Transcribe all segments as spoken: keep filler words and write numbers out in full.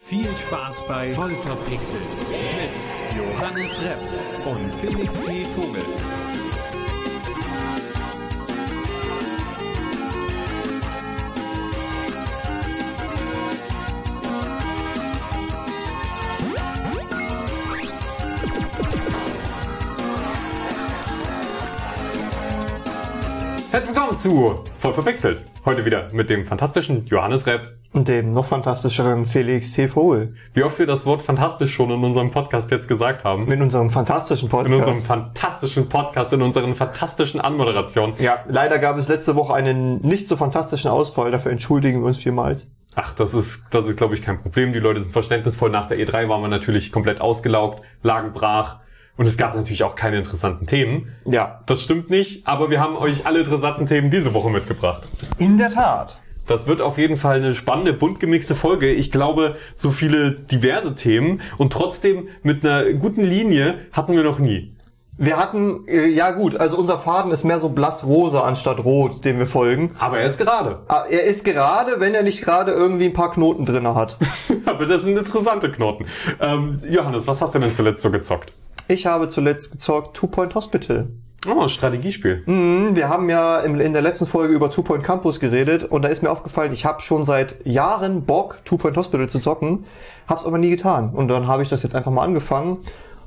Viel Spaß bei Voll verpixelt mit Johannes Repp und Felix T. Vogel. Herzlich willkommen zu Voll verpixelt. Heute wieder mit dem fantastischen Johannes Repp. Und dem noch fantastischeren Felix T. Vogel. Wie oft wir das Wort fantastisch schon in unserem Podcast jetzt gesagt haben. Mit unserem fantastischen Podcast. In unserem fantastischen Podcast, in unseren fantastischen Anmoderationen. Ja, leider gab es letzte Woche einen nicht so fantastischen Ausfall. Dafür entschuldigen wir uns vielmals. Ach, das ist, das ist, glaube ich, kein Problem. Die Leute sind verständnisvoll. Nach der E drei waren wir natürlich komplett ausgelaugt, lagen brach. Und es gab natürlich auch keine interessanten Themen. Ja. Das stimmt nicht, aber wir haben euch alle interessanten Themen diese Woche mitgebracht. In der Tat. Das wird auf jeden Fall eine spannende, bunt gemixte Folge. Ich glaube, so viele diverse Themen und trotzdem mit einer guten Linie hatten wir noch nie. Wir hatten, äh, ja gut, also unser Faden ist mehr so blassrosa anstatt rot, dem wir folgen. Aber er ist gerade. Er ist gerade, wenn er nicht gerade irgendwie ein paar Knoten drinne hat. Aber das sind interessante Knoten. Ähm, Johannes, was hast du denn zuletzt so gezockt? Ich habe zuletzt gezockt Two Point Hospital. Oh, Strategiespiel. Mhm, wir haben ja in, in der letzten Folge über Two Point Campus geredet und da ist mir aufgefallen, ich habe schon seit Jahren Bock, Two Point Hospital zu zocken, hab's aber nie getan. Und dann habe ich das jetzt einfach mal angefangen.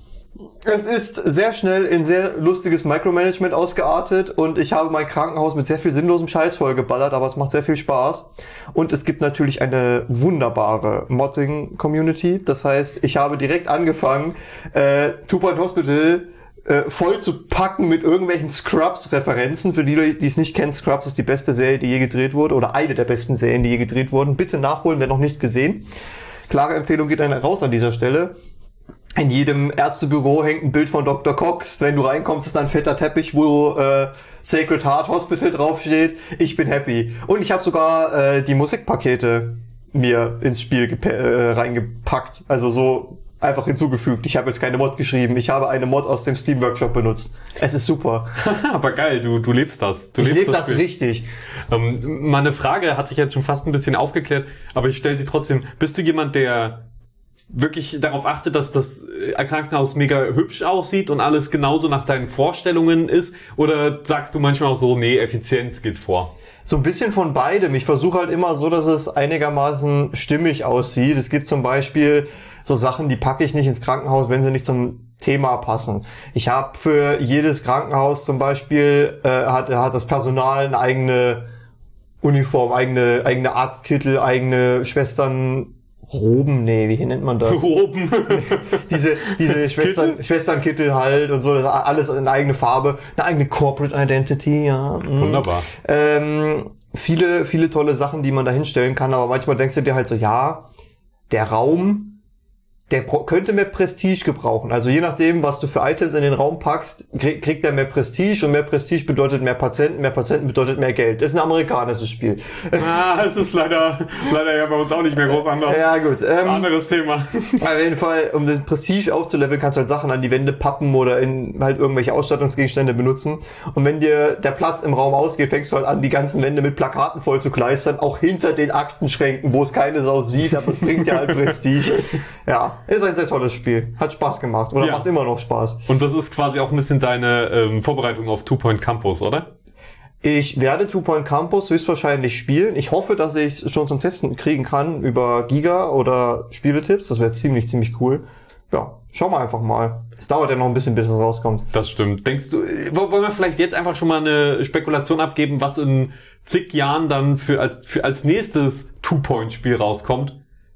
Es ist sehr schnell in sehr lustiges Micromanagement ausgeartet und ich habe mein Krankenhaus mit sehr viel sinnlosem Scheiß vollgeballert, aber es macht sehr viel Spaß. Und es gibt natürlich eine wunderbare Modding-Community. Das heißt, ich habe direkt angefangen, äh, Two Point Hospital äh, voll zu packen mit irgendwelchen Scrubs-Referenzen. Für die, die es nicht kennen, Scrubs ist die beste Serie, die je gedreht wurde, oder eine der besten Serien, die je gedreht wurden. Bitte nachholen, wer noch nicht gesehen. Klare Empfehlung geht dann raus an dieser Stelle. In jedem Ärztebüro hängt ein Bild von Doktor Cox. Wenn du reinkommst, ist da ein fetter Teppich, wo äh, Sacred Heart Hospital draufsteht. Ich bin happy. Und ich habe sogar äh, die Musikpakete mir ins Spiel gepa- äh, reingepackt. Also so einfach hinzugefügt. Ich habe jetzt keine Mod geschrieben. Ich habe eine Mod aus dem Steam Workshop benutzt. Es ist super. Aber geil, du du lebst das. Du ich lebst lebe das, das richtig. Ähm, meine Frage hat sich jetzt schon fast ein bisschen aufgeklärt, aber ich stelle sie trotzdem. Bist du jemand, der wirklich darauf achtet, dass das Krankenhaus mega hübsch aussieht und alles genauso nach deinen Vorstellungen ist? Oder sagst du manchmal auch so, nee, Effizienz geht vor? So ein bisschen von beidem. Ich versuche halt immer so, dass es einigermaßen stimmig aussieht. Es gibt zum Beispiel so Sachen, die packe ich nicht ins Krankenhaus, wenn sie nicht zum Thema passen. Ich habe für jedes Krankenhaus zum Beispiel, äh, hat, hat das Personal eine eigene Uniform, eigene, eigene Arztkittel, eigene Schwestern... Roben, nee, wie nennt man das? Roben. diese diese Schwestern, Schwesternkittel halt und so, das alles in eigene Farbe, eine eigene Corporate Identity, ja. Wunderbar. Ähm, viele, viele tolle Sachen, die man da hinstellen kann, aber manchmal denkst du dir halt so, ja, der Raum, der könnte mehr Prestige gebrauchen. Also je nachdem, was du für Items in den Raum packst, kriegt er mehr Prestige und mehr Prestige bedeutet mehr Patienten, mehr Patienten bedeutet mehr Geld. Das ist ein amerikanisches Spiel. Ah, es ist leider, leider ja bei uns auch nicht mehr groß anders. Ja, gut. Ähm, Anderes Thema. Auf jeden Fall, um das Prestige aufzuleveln, kannst du halt Sachen an die Wände pappen oder in halt irgendwelche Ausstattungsgegenstände benutzen. Und wenn dir der Platz im Raum ausgeht, fängst du halt an, die ganzen Wände mit Plakaten voll zu kleistern, auch hinter den Aktenschränken, wo es keine Sau sieht, aber es bringt dir halt Prestige. Ja. Ist ein sehr tolles Spiel. Hat Spaß gemacht. Oder ja. Macht immer noch Spaß. Und das ist quasi auch ein bisschen deine ähm, Vorbereitung auf Two Point Campus, oder? Ich werde Two Point Campus höchstwahrscheinlich spielen. Ich hoffe, dass ich es schon zum Testen kriegen kann über Giga oder Spieletipps. Das wäre ziemlich, ziemlich cool. Ja, schauen wir einfach mal. Es dauert ja noch ein bisschen, bis es rauskommt. Das stimmt. Denkst du, wollen wir vielleicht jetzt einfach schon mal eine Spekulation abgeben, was in zig Jahren dann für als, für als nächstes Two-Point-Spiel rauskommt?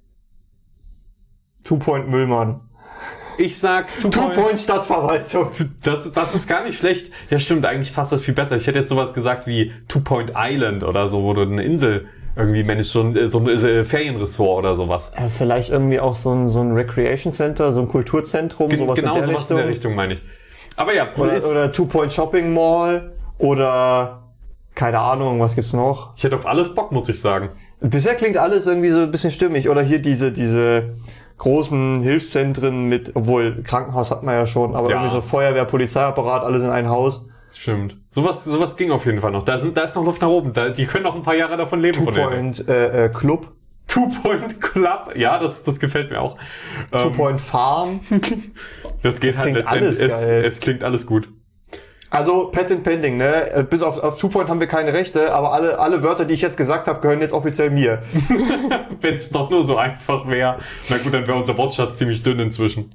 Two-Point Müllmann. Ich sag Two-Point Two Stadtverwaltung. Das, das ist gar nicht schlecht. Ja stimmt, eigentlich passt das viel besser. Ich hätte jetzt sowas gesagt wie Two-Point Island oder so, wo du eine Insel irgendwie managst, so ein, so ein Ferienressort oder sowas. Ja, vielleicht irgendwie auch so ein, so ein Recreation Center, so ein Kulturzentrum, G- sowas genau in der sowas Richtung. in der Richtung meine ich. Aber ja, oder, oder Two-Point Shopping Mall oder keine Ahnung, was gibt's noch? Ich hätte auf alles Bock, muss ich sagen. Bisher klingt alles irgendwie so ein bisschen stimmig. Oder hier diese, diese großen Hilfszentren mit, obwohl Krankenhaus hat man ja schon, aber ja. irgendwie so Feuerwehr, Polizeiapparat, alles in ein Haus. Stimmt. Sowas, sowas ging auf jeden Fall noch. Da sind, da ist noch Luft nach oben. Da, die können noch ein paar Jahre davon leben. Two-Point äh, äh, Club. Two-Point Club. Ja, das, das gefällt mir auch. Two-Point Farm. Das geht das halt klingt alles es, geil. es klingt alles gut. Also, Patent Pending, ne? Bis auf, auf Two-Point haben wir keine Rechte, aber alle, alle Wörter, die ich jetzt gesagt habe, gehören jetzt offiziell mir. Wenn es doch nur so einfach wäre. Na gut, dann wäre unser Wortschatz ziemlich dünn inzwischen.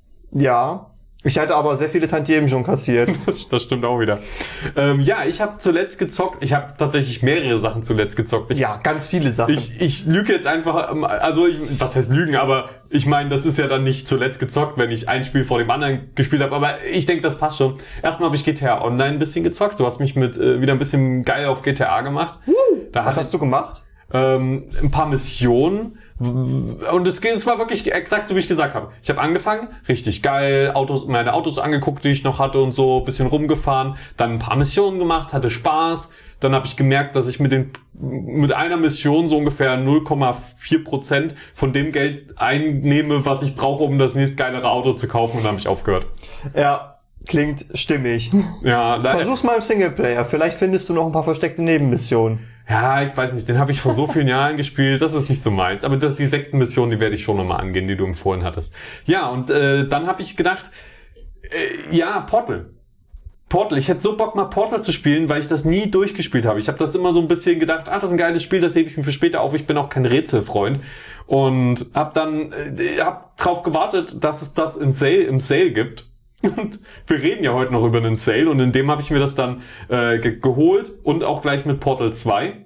Ja. Ich hatte aber sehr viele Tantiemen schon kassiert. Das, das stimmt auch wieder. Ähm, ja, ich habe zuletzt gezockt. Ich habe tatsächlich mehrere Sachen zuletzt gezockt. Ich, ja, ganz viele Sachen. Ich, ich lüge jetzt einfach, also ich, was heißt lügen, aber ich meine, das ist ja dann nicht zuletzt gezockt, wenn ich ein Spiel vor dem anderen gespielt habe. Aber ich denke, das passt schon. Erstmal habe ich G T A Online ein bisschen gezockt. Du hast mich mit äh, wieder ein bisschen geil auf G T A gemacht. Uh, da was hast du gemacht? Ähm, ein paar Missionen. Und es, es war wirklich exakt so, wie ich gesagt habe. Ich habe angefangen, richtig geil, Autos, meine Autos angeguckt, die ich noch hatte und so, bisschen rumgefahren, dann ein paar Missionen gemacht, hatte Spaß. Dann habe ich gemerkt, dass ich mit den mit einer Mission so ungefähr null Komma vier Prozent von dem Geld einnehme, was ich brauche, um das nächst geilere Auto zu kaufen, und dann habe ich aufgehört. Ja, klingt stimmig. Ja, versuch's mal im Singleplayer, vielleicht findest du noch ein paar versteckte Nebenmissionen. Ja, ich weiß nicht, den habe ich vor so vielen Jahren gespielt, das ist nicht so meins. Aber das, die Sektenmission, die werde ich schon nochmal angehen, die du empfohlen hattest. Ja, und äh, dann habe ich gedacht, äh, ja, Portal. Portal, ich hätte so Bock mal Portal zu spielen, weil ich das nie durchgespielt habe. Ich habe das immer so ein bisschen gedacht, ach, das ist ein geiles Spiel, das hebe ich mir für später auf. Ich bin auch kein Rätselfreund. Und habe dann äh, hab drauf gewartet, dass es das in Sale, im Sale gibt. Und wir reden ja heute noch über einen Sale, und in dem habe ich mir das dann äh, ge- geholt und auch gleich mit Portal zwei.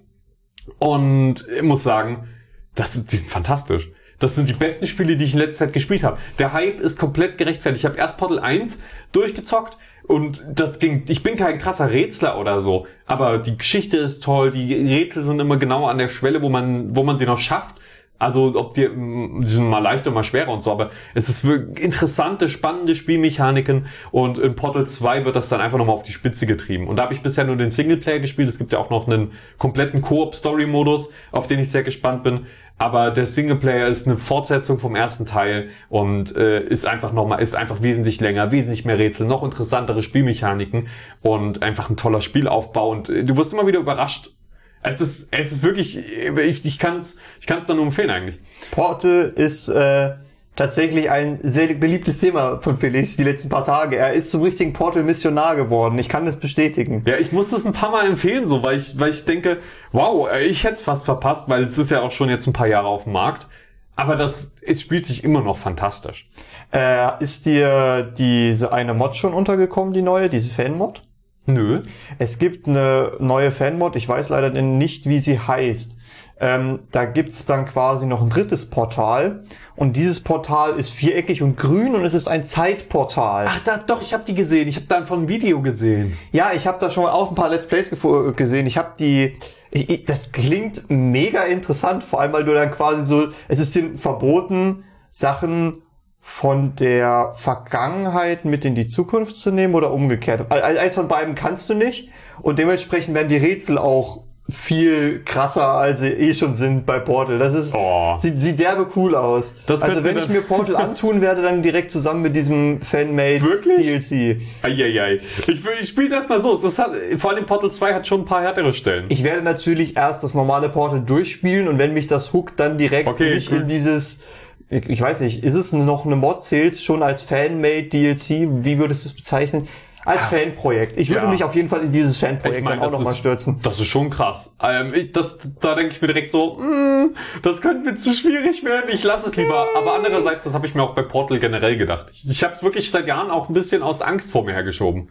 Und ich muss sagen, das ist, die sind fantastisch. Das sind die besten Spiele, die ich in letzter Zeit gespielt habe. Der Hype ist komplett gerechtfertigt. Ich habe erst Portal eins durchgezockt und das ging. Ich bin kein krasser Rätsler oder so, aber die Geschichte ist toll. Die Rätsel sind immer genau an der Schwelle, wo man, wo man sie noch schafft. Also ob die, die sind mal leichter, mal schwerer und so, aber es ist wirklich interessante, spannende Spielmechaniken, und in Portal zwei wird das dann einfach nochmal auf die Spitze getrieben. Und da habe ich bisher nur den Singleplayer gespielt. Es gibt ja auch noch einen kompletten Koop-Story-Modus, auf den ich sehr gespannt bin. Aber der Singleplayer ist eine Fortsetzung vom ersten Teil und äh, ist einfach nochmal, ist einfach wesentlich länger, wesentlich mehr Rätsel, noch interessantere Spielmechaniken und einfach ein toller Spielaufbau, und äh, du wirst immer wieder überrascht. Es ist, es ist wirklich, ich, ich kann's, ich kann's da nur empfehlen eigentlich. Portal ist äh, tatsächlich ein sehr beliebtes Thema von Felix die letzten paar Tage. Er ist zum richtigen Portal-Missionar geworden. Ich kann das bestätigen. Ja, ich muss das ein paar Mal empfehlen, so, weil ich, weil ich denke, wow, ich hätte es fast verpasst, weil es ist ja auch schon jetzt ein paar Jahre auf dem Markt. Aber das, es spielt sich immer noch fantastisch. Äh, ist dir diese eine Mod schon untergekommen, die neue, diese Fan-Mod? Nö. Es gibt eine neue Fan-Mod, ich weiß leider nicht, wie sie heißt. Ähm, da gibt's dann quasi noch ein drittes Portal, und dieses Portal ist viereckig und grün, und es ist ein Zeitportal. Ach, da, doch, ich habe die gesehen. Ich habe da von ein Video gesehen. Ja, ich habe da schon auch ein paar Let's Plays gefo- gesehen. Ich habe die... Ich, ich, das klingt mega interessant, vor allem, weil du dann quasi so... Es ist dir verboten, Sachen von der Vergangenheit mit in die Zukunft zu nehmen oder umgekehrt. Eins von beiden kannst du nicht, und dementsprechend werden die Rätsel auch viel krasser, als sie eh schon sind bei Portal. Das ist, oh. sieht, sieht derbe cool aus. Das also wenn ich mir Portal antun werde, dann direkt zusammen mit diesem Fanmade D L C. Eieiei. Ich, ich spiele es erstmal so. Das hat, vor allem Portal zwei hat schon ein paar härtere Stellen. Ich werde natürlich erst das normale Portal durchspielen, und wenn mich das hookt, dann direkt okay, nicht cool. in dieses... Ich, ich weiß nicht, ist es noch eine Mod, zählt schon als Fanmade D L C? Wie würdest du es bezeichnen? Als ja. Fanprojekt. Ich würde ja. mich auf jeden Fall in dieses Fanprojekt ich mein, dann auch nochmal stürzen. Das ist schon krass. Ähm, ich, das, da denke ich mir direkt so, mm, das könnte mir zu schwierig werden, ich lasse es lieber. Aber andererseits, das habe ich mir auch bei Portal generell gedacht. Ich, ich habe es wirklich seit Jahren auch ein bisschen aus Angst vor mir hergeschoben.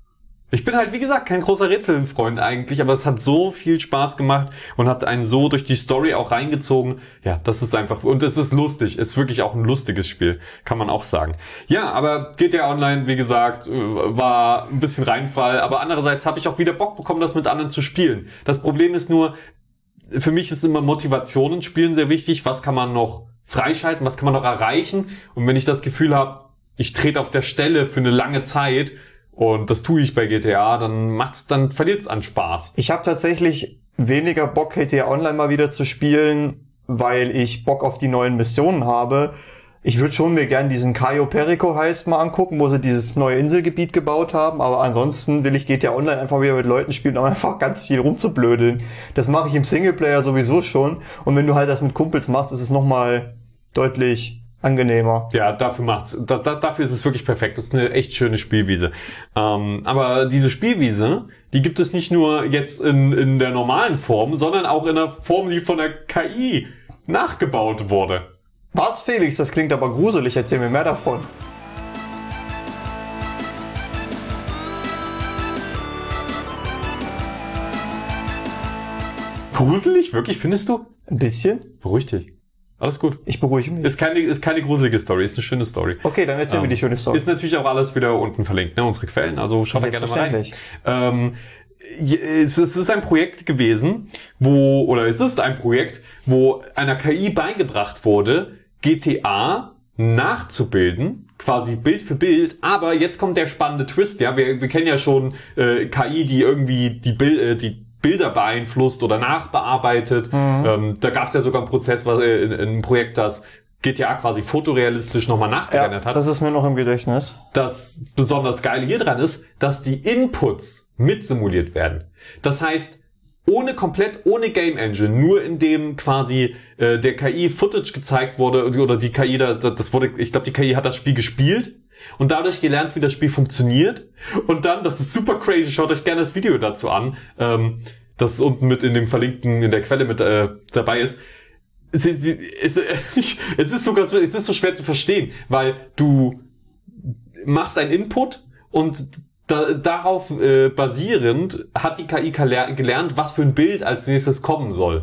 Ich bin halt, wie gesagt, kein großer Rätselfreund eigentlich, aber es hat so viel Spaß gemacht und hat einen so durch die Story auch reingezogen. Ja, das ist einfach, und es ist lustig, ist wirklich auch ein lustiges Spiel, kann man auch sagen. Ja, aber G T A Online, wie gesagt, war ein bisschen Reinfall, aber andererseits habe ich auch wieder Bock bekommen, das mit anderen zu spielen. Das Problem ist nur, für mich ist immer Motivation in Spielen sehr wichtig. Was kann man noch freischalten, was kann man noch erreichen? Und wenn ich das Gefühl habe, ich trete auf der Stelle für eine lange Zeit, und das tue ich bei G T A, dann macht's, dann verliert's an Spaß. Ich habe tatsächlich weniger Bock, G T A Online mal wieder zu spielen, weil ich Bock auf die neuen Missionen habe. Ich würde schon mir gern diesen Cayo Perico heißt mal angucken, wo sie dieses neue Inselgebiet gebaut haben, aber ansonsten will ich G T A Online einfach wieder mit Leuten spielen, um einfach ganz viel rumzublödeln. Das mache ich im Singleplayer sowieso schon und wenn du halt das mit Kumpels machst, ist es nochmal deutlich angenehmer. Ja, dafür macht's, da, da, dafür ist es wirklich perfekt. Das ist eine echt schöne Spielwiese. Ähm, aber diese Spielwiese, die gibt es nicht nur jetzt in, in der normalen Form, sondern auch in der Form, die von der K I nachgebaut wurde. Was, Felix? Das klingt aber gruselig. Erzähl mir mehr davon. Gruselig? Wirklich, findest du? Ein bisschen? Beruhig dich. Alles gut. Ich beruhige mich. Ist keine, ist keine gruselige Story, ist eine schöne Story. Okay, dann erzähl ähm, mir die schöne Story. Ist natürlich auch alles wieder unten verlinkt, ne? Unsere Quellen, also schaut da gerne mal rein. Ähm, es ist ein Projekt gewesen, wo, oder es ist ein Projekt, wo einer K I beigebracht wurde, G T A nachzubilden, quasi Bild für Bild, aber jetzt kommt der spannende Twist, ja, wir, wir kennen ja schon äh, K I, die irgendwie die, Bil äh, die Bilder beeinflusst oder nachbearbeitet, mhm. ähm, da gab es ja sogar einen Prozess, was, äh, in, in einem Projekt, das G T A quasi fotorealistisch nochmal nachgerendert ja, hat. Das ist mir noch im Gedächtnis. Das besonders Geile hier dran ist, dass die Inputs mit simuliert werden. Das heißt, ohne komplett, ohne Game Engine, nur indem quasi äh, der K I Footage gezeigt wurde oder die K I, da, das wurde, ich glaube, die K I hat das Spiel gespielt und dadurch gelernt, wie das Spiel funktioniert. Und dann, das ist super crazy, schaut euch gerne das Video dazu an, ähm, das unten mit in dem verlinkten, in der Quelle mit äh, dabei ist. Es, es, es, es ist sogar so, es ist so schwer zu verstehen, weil du machst einen Input und Da, darauf äh, basierend hat die K I gelernt, was für ein Bild als nächstes kommen soll.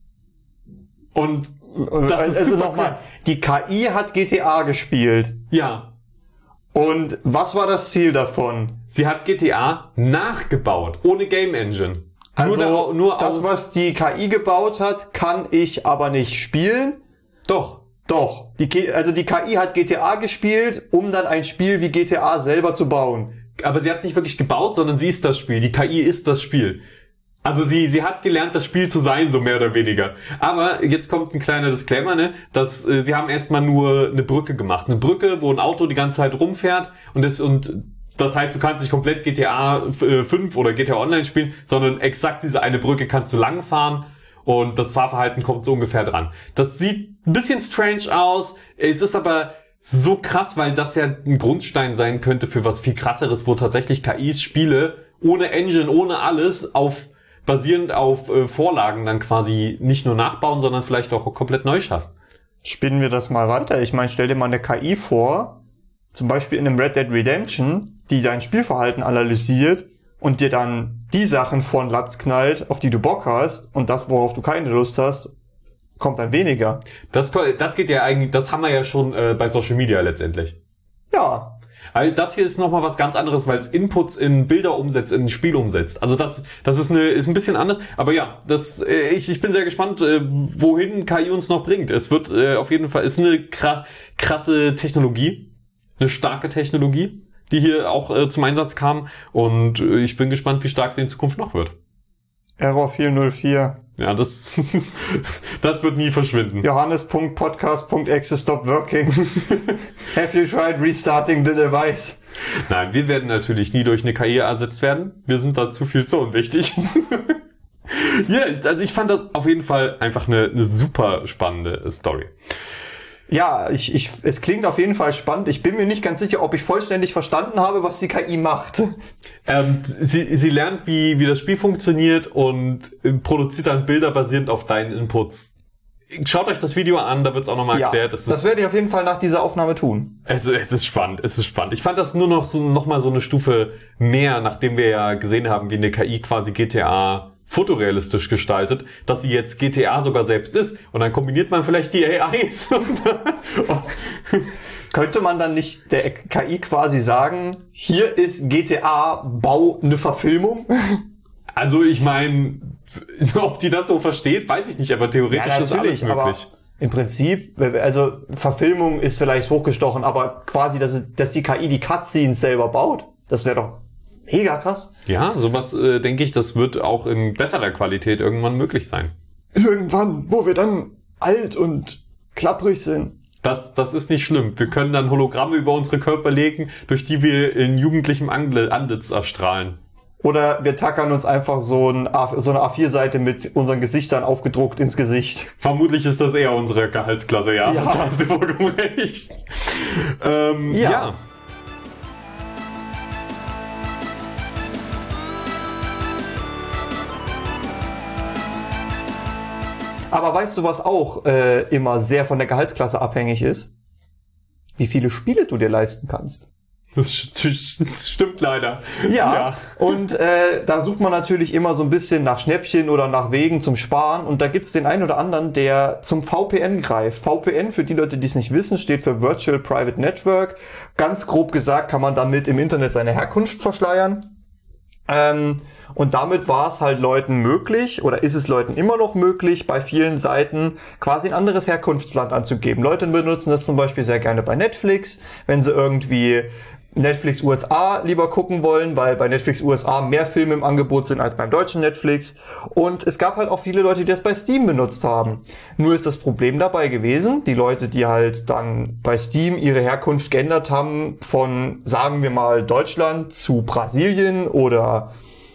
Und das ist also super nochmal, die K I hat G T A gespielt. Ja. Und was war das Ziel davon? Sie hat G T A nachgebaut, ohne Game Engine. Also nur da, nur das, was die K I gebaut hat, kann ich aber nicht spielen. Doch. Doch. Die, also die K I hat G T A gespielt, um dann ein Spiel wie G T A selber zu bauen. Aber sie hat es nicht wirklich gebaut, sondern sie ist das Spiel. Die K I ist das Spiel. Also sie sie hat gelernt, das Spiel zu sein, so mehr oder weniger. Aber jetzt kommt ein kleiner Disclaimer, ne? Dass äh, sie haben erstmal nur eine Brücke gemacht. Eine Brücke, wo ein Auto die ganze Zeit rumfährt. Und das, und das heißt, du kannst nicht komplett G T A fünf oder G T A Online spielen, sondern exakt diese eine Brücke kannst du langfahren. Und das Fahrverhalten kommt so ungefähr dran. Das sieht ein bisschen strange aus. Es ist aber so krass, weil das ja ein Grundstein sein könnte für was viel krasseres, wo tatsächlich K Is Spiele ohne Engine, ohne alles, auf basierend auf äh, Vorlagen dann quasi nicht nur nachbauen, sondern vielleicht auch komplett neu schaffen. Spinnen wir das mal weiter. Ich meine, stell dir mal eine K I vor, zum Beispiel in einem Red Dead Redemption, die dein Spielverhalten analysiert und dir dann die Sachen von Latz knallt, auf die du Bock hast, und das, worauf du keine Lust hast, kommt dann weniger. Das, das geht ja eigentlich, das haben wir ja schon äh, bei Social Media letztendlich. Ja. Also das hier ist nochmal was ganz anderes, weil es Inputs in Bilder umsetzt, in ein Spiel umsetzt. Also das, das ist eine, ist ein bisschen anders. Aber ja, das, äh, ich, ich bin sehr gespannt, äh, wohin K I uns noch bringt. Es wird äh, auf jeden Fall, ist eine krass, krasse Technologie, eine starke Technologie, die hier auch äh, zum Einsatz kam. Und äh, ich bin gespannt, wie stark sie in Zukunft noch wird. Error vier null vier. Ja, das, das wird nie verschwinden. Johannes.podcast.exe stop working. Have you tried restarting the device? Nein, wir werden natürlich nie durch eine K I ersetzt werden. Wir sind da zu viel zu unwichtig. Ja, also ich fand das auf jeden Fall einfach eine, eine super spannende Story. Ja, ich, ich, es klingt auf jeden Fall spannend. Ich bin mir nicht ganz sicher, ob ich vollständig verstanden habe, was die K I macht. Ähm, sie, sie lernt, wie, wie das Spiel funktioniert und produziert dann Bilder basierend auf deinen Inputs. Schaut euch das Video an, da wird es auch nochmal Ja, erklärt. das, das werde ich auf jeden Fall nach dieser Aufnahme tun. Es, es ist spannend, es ist spannend. Ich fand das nur noch so, noch mal so eine Stufe mehr, nachdem wir ja gesehen haben, wie eine K I quasi G T A fotorealistisch gestaltet, dass sie jetzt G T A sogar selbst ist. Und dann kombiniert man vielleicht die A Is. Könnte man dann nicht der K I quasi sagen, hier ist G T A, bau eine Verfilmung? Also ich meine, ob die das so versteht, weiß ich nicht, aber theoretisch Ja, ist alles möglich. aber im Prinzip, also Verfilmung ist vielleicht hochgestochen, aber quasi, dass, es, dass die K I die Cutscenes selber baut, das wäre doch mega krass. Ja, sowas äh, denke ich, das wird auch in besserer Qualität irgendwann möglich sein. Irgendwann, wo wir dann alt und klapprig sind. Das, das ist nicht schlimm. Wir können dann Hologramme über unsere Körper legen, durch die wir in jugendlichem Antlitz erstrahlen. Oder wir tackern uns einfach so, ein A, so eine A vier Seite mit unseren Gesichtern aufgedruckt ins Gesicht. Vermutlich ist das eher unsere Gehaltsklasse, ja. Ja. Da hast du vollkommen recht. Ähm, ja. ja. Aber weißt du, was auch äh, immer sehr von der Gehaltsklasse abhängig ist? Wie viele Spiele du dir leisten kannst. Das, st- das stimmt leider. Ja, ja. Und äh, da sucht man natürlich immer so ein bisschen nach Schnäppchen oder nach Wegen zum Sparen. Und da gibt's den einen oder anderen, der zum V P N greift. V P N, für die Leute, die es nicht wissen, steht für Virtual Private Network. Ganz grob gesagt kann man damit im Internet seine Herkunft verschleiern. Ähm, und damit war es halt Leuten möglich, oder ist es Leuten immer noch möglich, bei vielen Seiten quasi ein anderes Herkunftsland anzugeben. Leute benutzen das zum Beispiel sehr gerne bei Netflix, wenn sie irgendwie Netflix U S A lieber gucken wollen, weil bei Netflix U S A mehr Filme im Angebot sind als beim deutschen Netflix. Und es gab halt auch viele Leute, die das bei Steam benutzt haben. Nur ist das Problem dabei gewesen, die Leute, die halt dann bei Steam ihre Herkunft geändert haben von, sagen wir mal, Deutschland zu Brasilien oder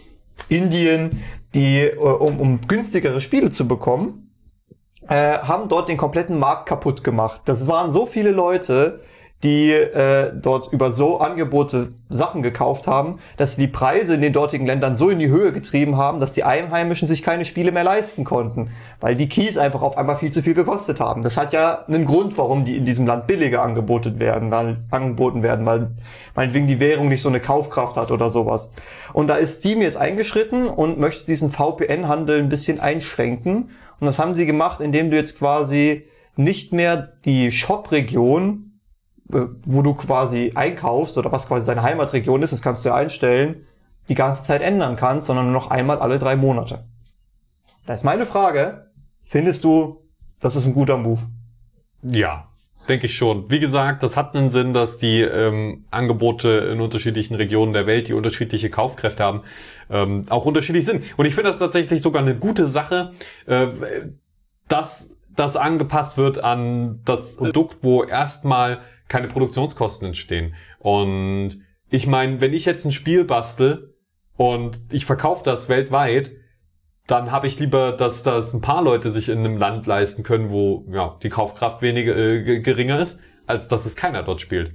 Indien, die, um, um günstigere Spiele zu bekommen, äh, haben dort den kompletten Markt kaputt gemacht. Das waren so viele Leute, die äh, dort über so Angebote Sachen gekauft haben, dass sie die Preise in den dortigen Ländern so in die Höhe getrieben haben, dass die Einheimischen sich keine Spiele mehr leisten konnten, weil die Keys einfach auf einmal viel zu viel gekostet haben. Das hat ja einen Grund, warum die in diesem Land billiger angeboten werden, weil, angeboten werden, weil meinetwegen die Währung nicht so eine Kaufkraft hat oder sowas. Und da ist Steam jetzt eingeschritten und möchte diesen V P N-Handel ein bisschen einschränken. Und das haben sie gemacht, indem du jetzt quasi nicht mehr die Shop-Region, wo du quasi einkaufst oder was quasi deine Heimatregion ist, das kannst du ja einstellen, die ganze Zeit ändern kannst, sondern nur noch einmal alle drei Monate. Da ist meine Frage, findest du, das ist ein guter Move? Ja, denke ich schon. Wie gesagt, das hat einen Sinn, dass die ähm, Angebote in unterschiedlichen Regionen der Welt, die unterschiedliche Kaufkräfte haben, ähm, auch unterschiedlich sind. Und ich finde das tatsächlich sogar eine gute Sache, äh, dass das angepasst wird an das Produkt, wo erstmal keine Produktionskosten entstehen. Und ich meine, wenn ich jetzt ein Spiel bastel und ich verkaufe das weltweit, dann habe ich lieber, dass das ein paar Leute sich in einem Land leisten können, wo ja die Kaufkraft weniger äh, geringer ist, als dass es keiner dort spielt.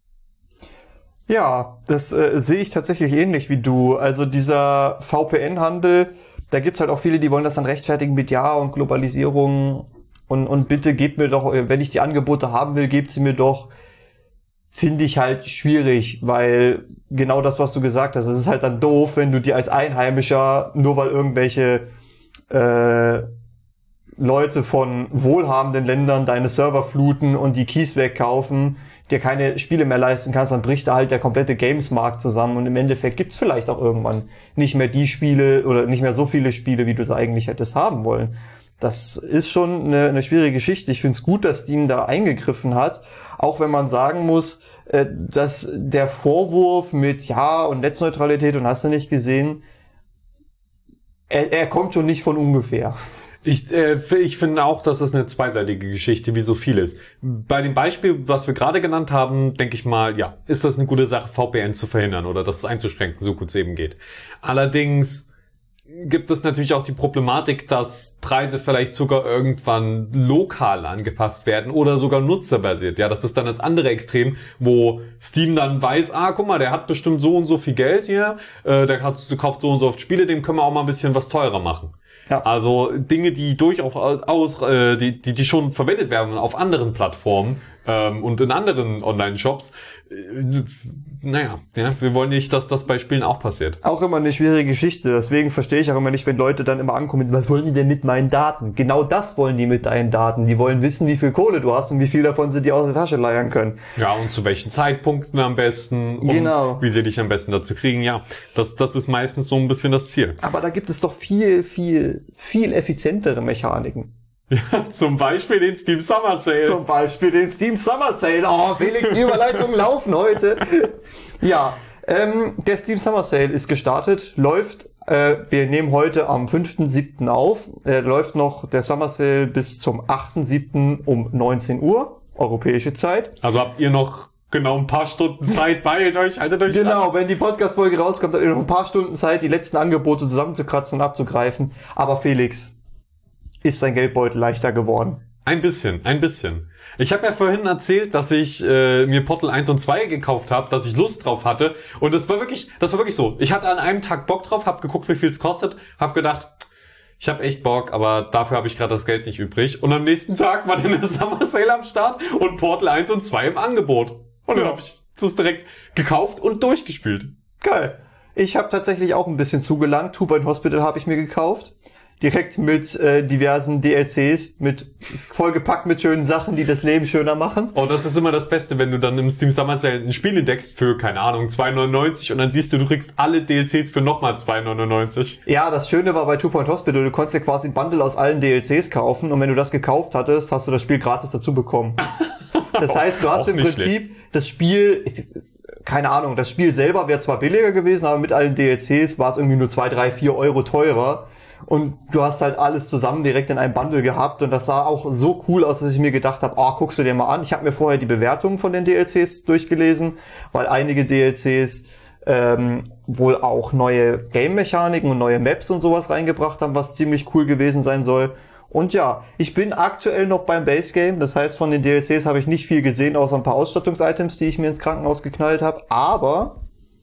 Ja, das äh, sehe ich tatsächlich ähnlich wie du. Also dieser V P N-Handel, da gibt's halt auch viele, die wollen das dann rechtfertigen mit Ja und Globalisierung und, und bitte gebt mir doch, wenn ich die Angebote haben will, gebt sie mir doch. Finde ich halt schwierig, weil genau das, was du gesagt hast, es ist halt dann doof, wenn du dir als Einheimischer, nur weil irgendwelche äh, Leute von wohlhabenden Ländern deine Server fluten und die Keys wegkaufen, dir keine Spiele mehr leisten kannst, dann bricht da halt der komplette Games-Markt zusammen und im Endeffekt gibt's vielleicht auch irgendwann nicht mehr die Spiele oder nicht mehr so viele Spiele, wie du es eigentlich hättest haben wollen. Das ist schon eine, eine schwierige Geschichte. Ich finde es gut, dass Steam da eingegriffen hat, auch wenn man sagen muss, äh, dass der Vorwurf mit Ja und Netzneutralität und hast du nicht gesehen, er, er kommt schon nicht von ungefähr. Ich, äh, ich finde auch, dass das eine zweiseitige Geschichte, wie so vieles. Bei dem Beispiel, was wir gerade genannt haben, denke ich mal, ja, ist das eine gute Sache, V P N zu verhindern oder das einzuschränken, so gut es eben geht. Allerdings gibt es natürlich auch die Problematik, dass Preise vielleicht sogar irgendwann lokal angepasst werden oder sogar nutzerbasiert. Ja, das ist dann das andere Extrem, wo Steam dann weiß, ah, guck mal, der hat bestimmt so und so viel Geld hier, äh, der hat, kauft so und so oft Spiele, dem können wir auch mal ein bisschen was teurer machen. Ja. Also Dinge, die durchaus aus, äh, die, die, die schon verwendet werden auf anderen Plattformen ähm, und in anderen Online-Shops. Äh, naja, ja, wir wollen nicht, dass das bei Spielen auch passiert. Auch immer eine schwierige Geschichte. Deswegen verstehe ich auch immer nicht, wenn Leute dann immer ankommen, was wollen die denn mit meinen Daten? Genau das wollen die mit deinen Daten. Die wollen wissen, wie viel Kohle du hast und wie viel davon sie dir aus der Tasche leiern können. Ja, und zu welchen Zeitpunkten am besten und genau. Wie sie dich am besten dazu kriegen. Ja, das, das ist meistens so ein bisschen das Ziel. Aber da gibt es doch viel, viel, viel effizientere Mechaniken. Ja, zum Beispiel den Steam Summer Sale. Zum Beispiel den Steam Summer Sale. Oh, Felix, die Überleitungen laufen heute. Ja, ähm, der Steam Summer Sale ist gestartet, läuft, äh, wir nehmen heute am fünften siebten auf, äh, läuft noch der Summer Sale bis zum achten siebten um neunzehn Uhr. europäische Zeit. Also habt ihr noch genau ein paar Stunden Zeit, beeilt euch, haltet euch Genau, an. wenn die Podcast-Folge rauskommt, habt ihr noch ein paar Stunden Zeit, die letzten Angebote zusammenzukratzen und abzugreifen. Aber Felix, ist sein Geldbeutel leichter geworden? Ein bisschen, ein bisschen. Ich habe ja vorhin erzählt, dass ich äh, mir Portal eins und zwei gekauft habe, dass ich Lust drauf hatte. Und das war wirklich, das war wirklich so. Ich hatte an einem Tag Bock drauf, habe geguckt, wie viel es kostet, habe gedacht, ich habe echt Bock, aber dafür habe ich gerade das Geld nicht übrig. Und am nächsten Tag war dann der Summer Sale am Start und Portal eins und zwei im Angebot. Und dann Ja. habe ich das direkt gekauft und durchgespielt. Geil. Ich habe tatsächlich auch ein bisschen zugelangt. Two Point Hospital habe ich mir gekauft. Direkt mit äh, diversen D L Cs, mit vollgepackt mit schönen Sachen, die das Leben schöner machen. Oh, das ist immer das Beste, wenn du dann im Steam Summer Sale ein Spiel entdeckst für, keine Ahnung, zwei neunundneunzig und dann siehst du, du kriegst alle D L Cs für nochmal zwei neunundneunzig. Ja, das Schöne war bei Two Point Hospital, du konntest ja quasi ein Bundle aus allen D L Cs kaufen und wenn du das gekauft hattest, hast du das Spiel gratis dazu bekommen. Das heißt, du hast Auch im nicht Prinzip schlecht. das Spiel, keine Ahnung, das Spiel selber wäre zwar billiger gewesen, aber mit allen D L Cs war es irgendwie nur zwei, drei, vier Euro teurer. Und du hast halt alles zusammen direkt in einem Bundle gehabt und das sah auch so cool aus, dass ich mir gedacht habe, oh, guckst du dir mal an. Ich habe mir vorher die Bewertungen von den D L Cs durchgelesen, weil einige D L Cs ähm, wohl auch neue Game-Mechaniken und neue Maps und sowas reingebracht haben, was ziemlich cool gewesen sein soll. Und ja, ich bin aktuell noch beim Base-Game, das heißt, von den D L Cs habe ich nicht viel gesehen, außer ein paar Ausstattungsitems, die ich mir ins Krankenhaus geknallt habe, aber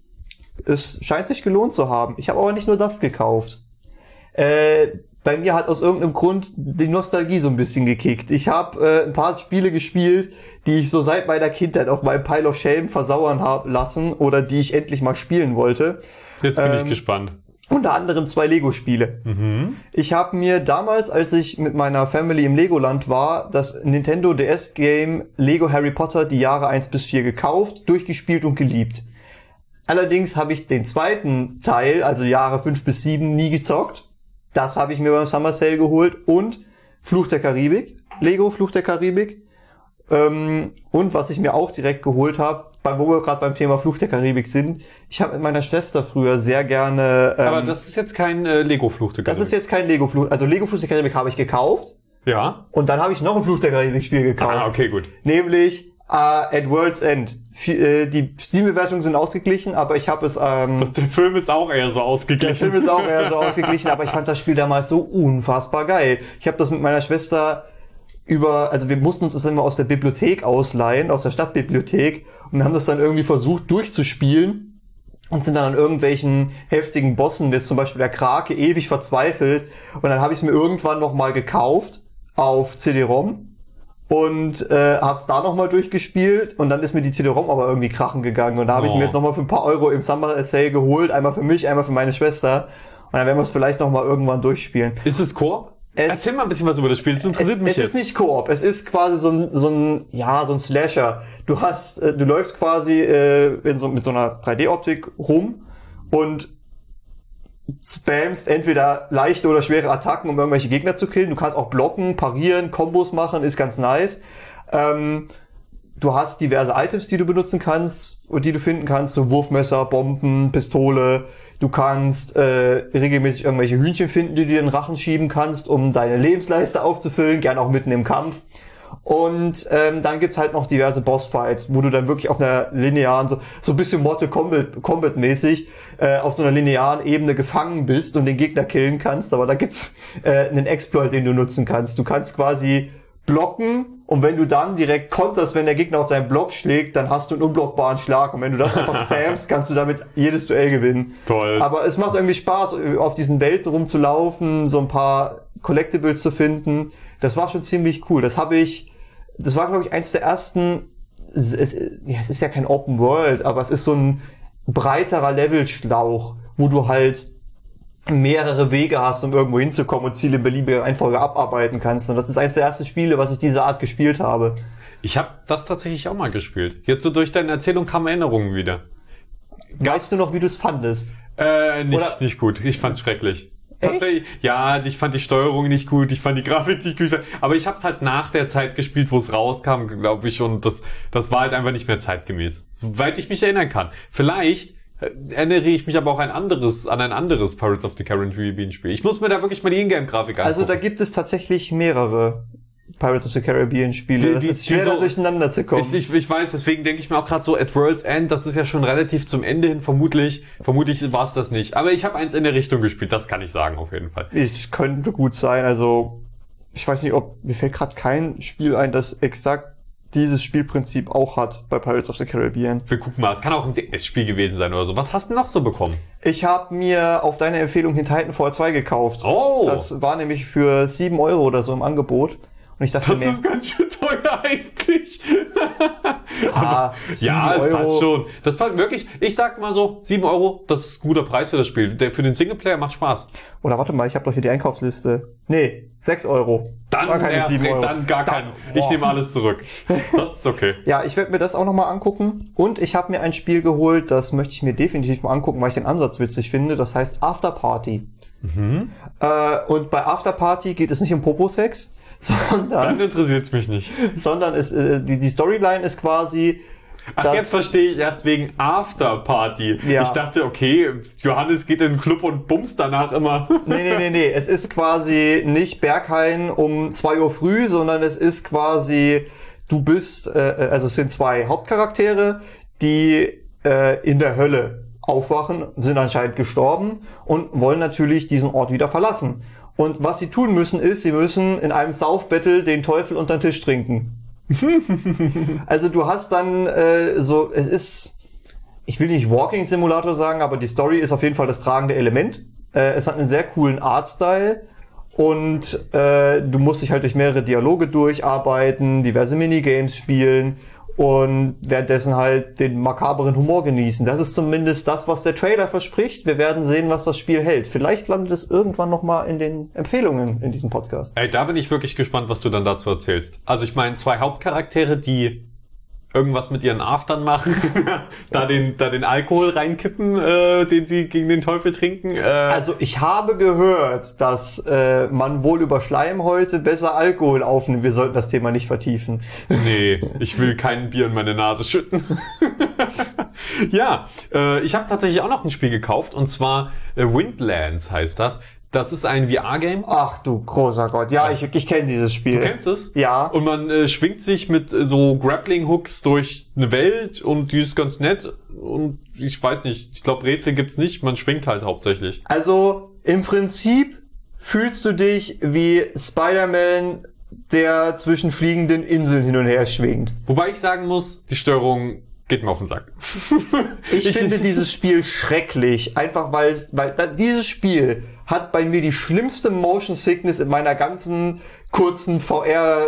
es scheint sich gelohnt zu haben. Ich habe aber nicht nur das gekauft. Äh, bei mir hat aus irgendeinem Grund die Nostalgie so ein bisschen gekickt. Ich habe äh, ein paar Spiele gespielt, die ich so seit meiner Kindheit auf meinem Pile of Shame versauern habe lassen oder die ich endlich mal spielen wollte. Jetzt bin Ähm, ich gespannt. Unter anderem zwei Lego-Spiele. Mhm. Ich habe mir damals, als ich mit meiner Family im Legoland war, das Nintendo D S-Game Lego Harry Potter die Jahre eins bis vier gekauft, durchgespielt und geliebt. Allerdings habe ich den zweiten Teil, also Jahre fünf bis sieben, nie gezockt. Das habe ich mir beim Summer Sale geholt und Fluch der Karibik, Lego Fluch der Karibik. Ähm, und was ich mir auch direkt geholt habe, wo wir gerade beim Thema Fluch der Karibik sind, ich habe mit meiner Schwester früher sehr gerne... Ähm, Aber das ist jetzt kein äh, Lego-Fluch der das Karibik. ist jetzt kein Lego Fluch, also Lego Fluch der Karibik habe ich gekauft Ja? und dann habe ich noch ein Fluch der Karibik Spiel gekauft. Ah, okay, gut. Nämlich äh, At World's End. F- äh, die Steam-Bewertungen sind ausgeglichen, aber ich habe es... Ähm, Der Film ist auch eher so Der ausgeglichen. Film ist auch eher so ausgeglichen, aber ich fand das Spiel damals so unfassbar geil. Ich habe das mit meiner Schwester über, also wir mussten uns das immer aus der Bibliothek ausleihen, aus der Stadtbibliothek und haben das dann irgendwie versucht durchzuspielen und sind dann an irgendwelchen heftigen Bossen, wie jetzt zum Beispiel der Krake, ewig verzweifelt und dann habe ich es mir irgendwann nochmal gekauft auf C D-ROM und äh, hab's da nochmal durchgespielt und dann ist mir die C D-ROM aber irgendwie krachen gegangen und da habe ich Oh. mir jetzt nochmal für ein paar Euro im Summer Sale geholt, einmal für mich, einmal für meine Schwester und dann werden wir es vielleicht nochmal irgendwann durchspielen. Ist es Koop? Es- Erzähl mal ein bisschen was über das Spiel, das Es, interessiert mich es jetzt. ist nicht Koop, es ist quasi so ein, so ein, ja, so ein Slasher. Du hast, äh, du läufst quasi äh, in so, mit so einer drei D-Optik rum und spamst entweder leichte oder schwere Attacken, um irgendwelche Gegner zu killen. Du kannst auch blocken, parieren, Kombos machen, ist ganz nice. Ähm, du hast diverse Items, die du benutzen kannst und die du finden kannst, so Wurfmesser, Bomben, Pistole. Du kannst äh, regelmäßig irgendwelche Hühnchen finden, die du dir in den Rachen schieben kannst, um deine Lebensleiste aufzufüllen, gern auch mitten im Kampf. Und ähm, dann gibt's halt noch diverse Bossfights, wo du dann wirklich auf einer linearen, so, so ein bisschen Mortal Kombat, Kombat mäßig, äh, auf so einer linearen Ebene gefangen bist und den Gegner killen kannst. Aber da gibt's äh, einen Exploit, den du nutzen kannst. Du kannst quasi blocken und wenn du dann direkt konterst, wenn der Gegner auf deinen Block schlägt, dann hast du einen unblockbaren Schlag. Und wenn du das einfach spammst, kannst du damit jedes Duell gewinnen. Toll. Aber es macht irgendwie Spaß, auf diesen Welten rumzulaufen, so ein paar Collectibles zu finden. Das war schon ziemlich cool. Das habe ich, das war glaube ich eins der ersten, es, es, ja, es ist ja kein Open World, aber es ist so ein breiterer Levelschlauch, wo du halt mehrere Wege hast, um irgendwo hinzukommen und Ziele in beliebiger Reihenfolge abarbeiten kannst. Und das ist eines der ersten Spiele, was ich dieser Art gespielt habe. Ich habe das tatsächlich auch mal gespielt. Jetzt so durch deine Erzählung kamen Erinnerungen wieder. Weißt du noch, wie du es fandest? Äh, nicht, Oder- nicht gut. Ich fand's schrecklich. Echt? Tatsächlich, ja, ich fand die Steuerung nicht gut, ich fand die Grafik nicht gut, aber ich hab's halt nach der Zeit gespielt, wo es rauskam, glaube ich, und das, das war halt einfach nicht mehr zeitgemäß. Soweit ich mich erinnern kann. Vielleicht äh, erinnere ich mich aber auch ein anderes, an ein anderes Pirates of the Caribbean Spiel. Ich muss mir da wirklich mal die Ingame-Grafik angucken. Also da gibt es tatsächlich mehrere. Pirates of the Caribbean Spiele. Das Die- die- ist schwer, die so- da durcheinander zu kommen. Ich, ich, ich weiß, deswegen denke ich mir auch gerade so, at World's End, das ist ja schon relativ zum Ende hin, vermutlich, vermutlich war es das nicht. Aber ich habe eins in der Richtung gespielt, das kann ich sagen, auf jeden Fall. Ich könnte gut sein, also ich weiß nicht, ob mir fällt gerade kein Spiel ein, das exakt dieses Spielprinzip auch hat bei Pirates of the Caribbean. Wir gucken mal, es kann auch ein D S-Spiel gewesen sein oder so. Was hast du noch so bekommen? Ich habe mir auf deine Empfehlung hin Titanfall zwei gekauft. Oh! Das war nämlich für sieben Euro oder so im Angebot. Und ich dachte Das mir, ist ganz schön teuer eigentlich. ah, sieben Ja, es Euro. passt schon. Das passt wirklich. Ich sag mal so, sieben Euro, das ist ein guter Preis für das Spiel. Der für den Singleplayer macht Spaß. Oder warte mal, ich habe doch hier die Einkaufsliste. Nee, sechs Euro. Dann War keine erst sieben recht, Euro. dann gar Da- keinen. Ich Boah. nehme alles zurück. Das ist okay. Ja, ich werde mir das auch nochmal angucken. Und ich habe mir ein Spiel geholt, das möchte ich mir definitiv mal angucken, weil ich den Ansatz witzig finde. Das heißt After Party. Mhm. Äh, und bei After Party geht es nicht um Popo-Sex, sondern, Dann interessiert's mich nicht. sondern es, äh, die, die Storyline ist quasi, Ach, dass- jetzt verstehe ich erst wegen Afterparty. Ja. Ich dachte, okay, Johannes geht in den Club und bumst danach immer. nee, nee, nee, nee, es ist quasi nicht Berghain um zwei Uhr früh, sondern es ist quasi, du bist, äh, also es sind zwei Hauptcharaktere, die äh, in der Hölle aufwachen, sind anscheinend gestorben und wollen natürlich diesen Ort wieder verlassen. Und was sie tun müssen ist, sie müssen in einem Saufbattle den Teufel unter den Tisch trinken. Also du hast dann äh, so, es ist, ich will nicht Walking Simulator sagen, aber die Story ist auf jeden Fall das tragende Element. Äh, es hat einen sehr coolen Artstyle und äh, du musst dich halt durch mehrere Dialoge durcharbeiten, diverse Minigames spielen und währenddessen halt den makaberen Humor genießen. Das ist zumindest das, was der Trailer verspricht. Wir werden sehen, was das Spiel hält. Vielleicht landet es irgendwann nochmal in den Empfehlungen in diesem Podcast. Ey, da bin ich wirklich gespannt, was du dann dazu erzählst. Also ich meine, zwei Hauptcharaktere, die irgendwas mit ihren Aftern machen, da den da den Alkohol reinkippen, äh, den sie gegen den Teufel trinken. Äh, Also ich habe gehört, dass äh, man wohl über Schleimhäute besser Alkohol aufnimmt. Wir sollten das Thema nicht vertiefen. nee, ich will kein Bier in meine Nase schütten. Ja, äh, ich habe tatsächlich auch noch ein Spiel gekauft und zwar äh, Windlands heißt das. Das ist ein V R-Game. Ach du großer Gott. Ja, ich, ich kenne dieses Spiel. Du kennst es? Ja. Und man äh, schwingt sich mit äh, so Grappling-Hooks durch eine Welt und die ist ganz nett. Und ich weiß nicht, ich glaube Rätsel gibt's nicht, man schwingt halt hauptsächlich. Also im Prinzip fühlst du dich wie Spider-Man, der zwischen fliegenden Inseln hin und her schwingt. Wobei ich sagen muss, die Steuerung geht mir auf den Sack. Ich, finde dieses Spiel schrecklich, einfach weil es, weil da, dieses Spiel hat bei mir die schlimmste Motion Sickness in meiner ganzen kurzen V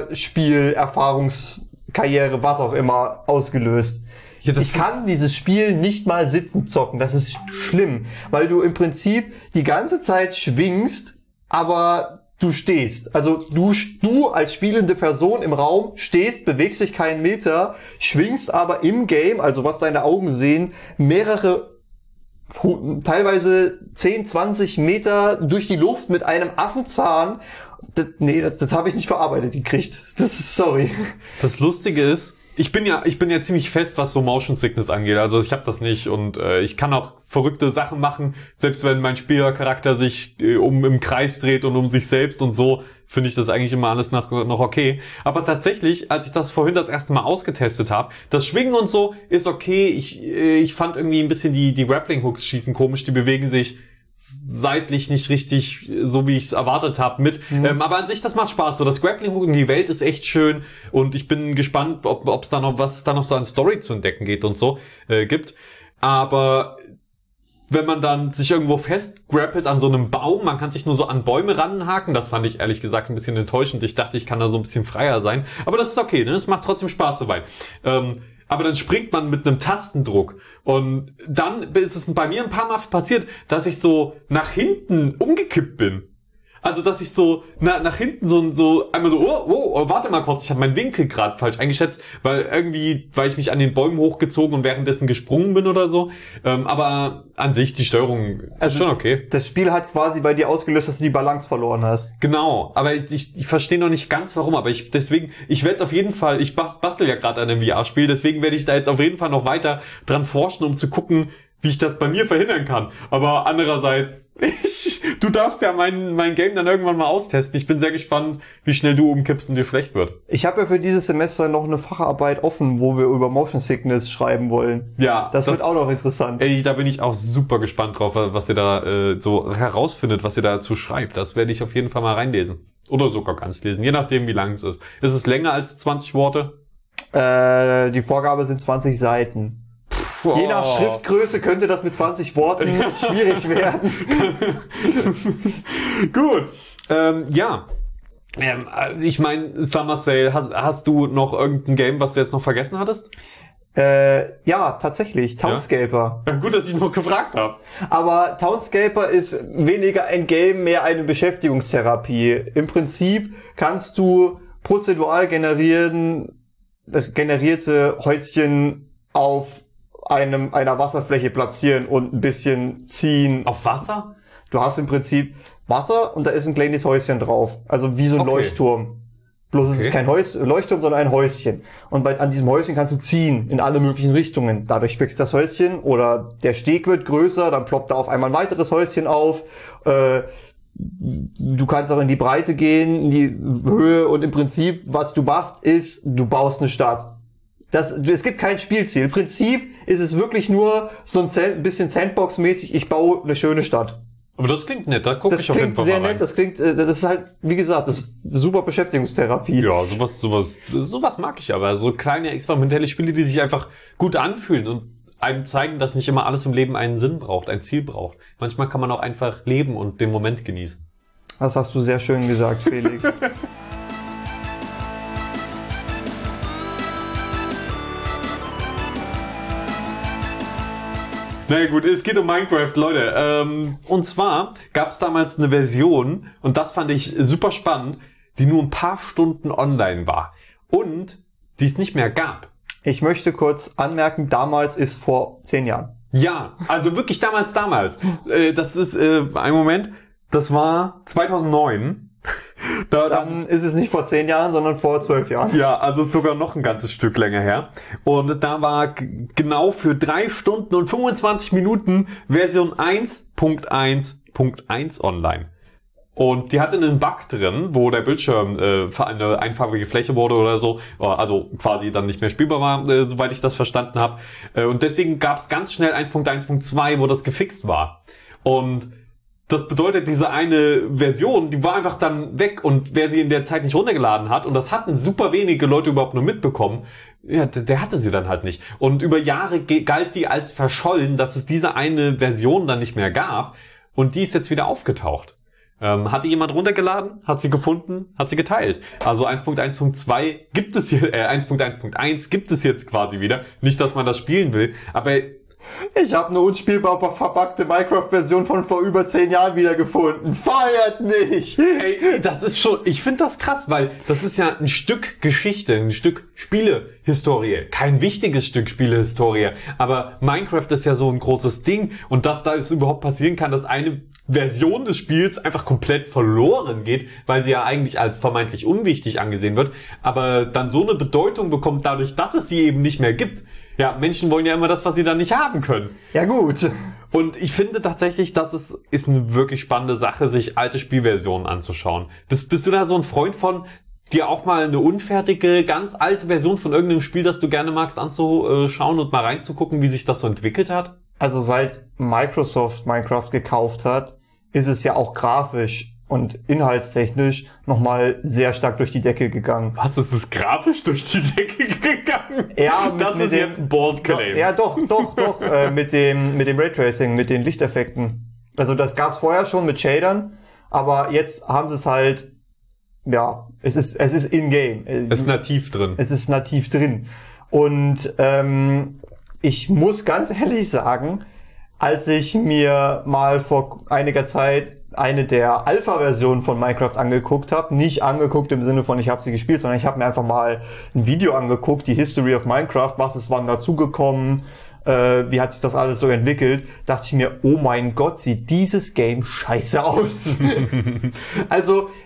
R-Spiel-Erfahrungskarriere, was auch immer, ausgelöst. Ja, das Ich kann dieses Spiel nicht mal sitzen zocken. Das ist schlimm, weil du im Prinzip die ganze Zeit schwingst, aber du stehst. Also du, du als spielende Person im Raum stehst, bewegst dich keinen Meter, schwingst aber im Game, also was deine Augen sehen, mehrere, teilweise zehn, zwanzig Meter durch die Luft mit einem Affenzahn. Das, nee, das, das habe ich nicht verarbeitet gekriegt. Das ist, sorry. Das Lustige ist, ich bin ja, ich bin ja ziemlich fest, was so Motion Sickness angeht. Also ich habe das nicht und äh, ich kann auch verrückte Sachen machen, selbst wenn mein Spielercharakter sich äh, um im Kreis dreht und um sich selbst und so, finde ich das eigentlich immer alles nach, noch okay. Aber tatsächlich, als ich das vorhin das erste Mal ausgetestet habe, das Schwingen und so ist okay. Ich, äh, ich fand irgendwie ein bisschen die die Grappling Hooks schießen komisch, die bewegen sich seitlich nicht richtig so, wie ich es erwartet habe mit. Mhm. Ähm, aber an sich, das macht Spaß. So, das Grappling Hook in die Welt ist echt schön und ich bin gespannt, ob es da noch, was es da noch so an Story zu entdecken geht und so äh, gibt. Aber wenn man dann sich irgendwo festgrappelt an so einem Baum, man kann sich nur so an Bäume ranhaken, das fand ich ehrlich gesagt ein bisschen enttäuschend. Ich dachte, ich kann da so ein bisschen freier sein. Aber das ist okay, ne? Es macht trotzdem Spaß dabei. Ähm, aber dann springt man mit einem Tastendruck. Und dann ist es bei mir ein paar Mal passiert, dass ich so nach hinten umgekippt bin. Also, dass ich so na, nach hinten so so einmal so, oh, oh, oh warte mal kurz, ich habe meinen Winkel gerade falsch eingeschätzt, weil irgendwie, weil ich mich an den Bäumen hochgezogen und währenddessen gesprungen bin oder so. Ähm, aber an sich, die Steuerung ist Also, schon okay. Das Spiel hat quasi bei dir ausgelöst, dass du die Balance verloren hast. Genau, aber ich, ich, ich verstehe noch nicht ganz warum, aber ich deswegen, ich werde es auf jeden Fall, ich bastel ja gerade an einem V R-Spiel, deswegen werde ich da jetzt auf jeden Fall noch weiter dran forschen, um zu gucken, wie ich das bei mir verhindern kann. Aber andererseits, ich, du darfst ja mein, mein Game dann irgendwann mal austesten. Ich bin sehr gespannt, wie schnell du umkippst und dir schlecht wird. Ich habe ja für dieses Semester noch eine Facharbeit offen, wo wir über Motion Sickness schreiben wollen. Ja. Das, das wird auch noch interessant. Ey, da bin ich auch super gespannt drauf, was ihr da äh, so herausfindet, was ihr dazu schreibt. Das werde ich auf jeden Fall mal reinlesen. Oder sogar ganz lesen, je nachdem, wie lang es ist. Ist es länger als zwanzig Worte? Äh, die Vorgabe sind zwanzig Seiten. Puh, Je nach oh. Schriftgröße könnte das mit zwanzig Worten schwierig werden. Gut. Ähm, ja. Ähm, ich meine, Summer Sale, hast, hast du noch irgendein Game, was du jetzt noch vergessen hattest? Äh, ja, tatsächlich. Townscaper. Ja, gut, dass ich noch gefragt habe. Aber Townscaper ist weniger ein Game, mehr eine Beschäftigungstherapie. Im Prinzip kannst du prozedural generieren, generierte Häuschen auf einem, einer Wasserfläche platzieren und ein bisschen ziehen. Auf Wasser? Du hast im Prinzip Wasser und da ist ein kleines Häuschen drauf. Also wie so ein Okay. Leuchtturm. Bloß Okay. es ist kein Häus Leuchtturm, sondern ein Häuschen. Und bei, an diesem Häuschen kannst du ziehen in alle möglichen Richtungen. Dadurch wächst das Häuschen oder der Steg wird größer, dann ploppt da auf einmal ein weiteres Häuschen auf. Äh, du kannst auch in die Breite gehen, in die Höhe und im Prinzip, was du machst, ist, du baust eine Stadt. Das, es gibt kein Spielziel. Im Prinzip ist es wirklich nur so ein Sand, bisschen Sandbox-mäßig, ich baue eine schöne Stadt. Aber das klingt nett, da gucke Das ich auf jeden klingt Fall sehr mal rein. nett, das klingt, äh, das ist halt, wie gesagt, das ist super Beschäftigungstherapie. Ja, sowas, sowas, sowas mag ich aber. So kleine experimentelle Spiele, die sich einfach gut anfühlen und einem zeigen, dass nicht immer alles im Leben einen Sinn braucht, ein Ziel braucht. Manchmal kann man auch einfach leben und den Moment genießen. Das hast du sehr schön gesagt, Felix. Na ja, gut, es geht um Minecraft, Leute. Ähm, und zwar gab es damals eine Version, und das fand ich super spannend, die nur ein paar Stunden online war. Und die es nicht mehr gab. Ich möchte kurz anmerken, damals ist vor zehn Jahren. Ja, also wirklich damals, damals. Äh, das ist, äh, ein Moment, das war zweitausendneun. Da, da, Dann ist es nicht vor zehn Jahren, sondern vor zwölf Jahren. ja, also sogar noch ein ganzes Stück länger her. Und da war g- genau für drei Stunden und fünfundzwanzig Minuten Version eins Punkt eins Punkt eins online. Und die hatte einen Bug drin, wo der Bildschirm äh, für eine einfarbige Fläche wurde oder so, also quasi dann nicht mehr spielbar war, äh, soweit ich das verstanden habe. Äh, und deswegen gab es ganz schnell eins Punkt eins Punkt zwei, wo das gefixt war. Und das bedeutet, diese eine Version, die war einfach dann weg, und wer sie in der Zeit nicht runtergeladen hat, und das hatten super wenige Leute überhaupt nur mitbekommen, ja, der, der hatte sie dann halt nicht. Und über Jahre ge- galt die als verschollen, dass es diese eine Version dann nicht mehr gab, und die ist jetzt wieder aufgetaucht. Ähm, hatte jemand runtergeladen, hat sie gefunden, hat sie geteilt. Also eins Punkt eins Punkt zwei gibt es hier, äh, eins Punkt eins Punkt eins gibt es jetzt quasi wieder. Nicht, dass man das spielen will, aber Ich habe eine unspielbar verpackte Minecraft-Version von vor über zehn Jahren wiedergefunden. Feiert mich! ey, das ist schon, ich finde das krass, weil das ist ja ein Stück Geschichte, ein Stück Spielehistorie. Kein wichtiges Stück Spielehistorie, aber Minecraft ist ja so ein großes Ding, und dass da es überhaupt passieren kann, dass eine Version des Spiels einfach komplett verloren geht, weil sie ja eigentlich als vermeintlich unwichtig angesehen wird, aber dann so eine Bedeutung bekommt dadurch, dass es sie eben nicht mehr gibt. Ja, Menschen wollen ja immer das, was sie dann nicht haben können. Ja gut. Und ich finde tatsächlich, das ist, ist eine wirklich spannende Sache, sich alte Spielversionen anzuschauen. Bist, bist du da so ein Freund von, dir auch mal eine unfertige, ganz alte Version von irgendeinem Spiel, das du gerne magst, anzuschauen und mal reinzugucken, wie sich das so entwickelt hat? Also seit Microsoft Minecraft gekauft hat, ist es ja auch grafisch und inhaltstechnisch nochmal sehr stark durch die Decke gegangen. Was, ist es grafisch durch die Decke gegangen? Ja, mit, das mit ist dem, jetzt ein bold claim. Ja, doch, doch, doch, äh, mit dem, mit dem Raytracing, mit den Lichteffekten. Also das gab's vorher schon mit Shadern, aber jetzt haben sie es halt, ja, es ist, es ist in-game. Es ist nativ drin. Es ist nativ drin. Und ähm, ich muss ganz ehrlich sagen, als ich mir mal vor einiger Zeit eine der Alpha-Versionen von Minecraft angeguckt habe, nicht angeguckt im Sinne von, ich habe sie gespielt, sondern ich habe mir einfach mal ein Video angeguckt, die History of Minecraft, was ist wann dazugekommen, äh, wie hat sich das alles so entwickelt, dachte ich mir, oh mein Gott, sieht dieses Game scheiße aus. Also,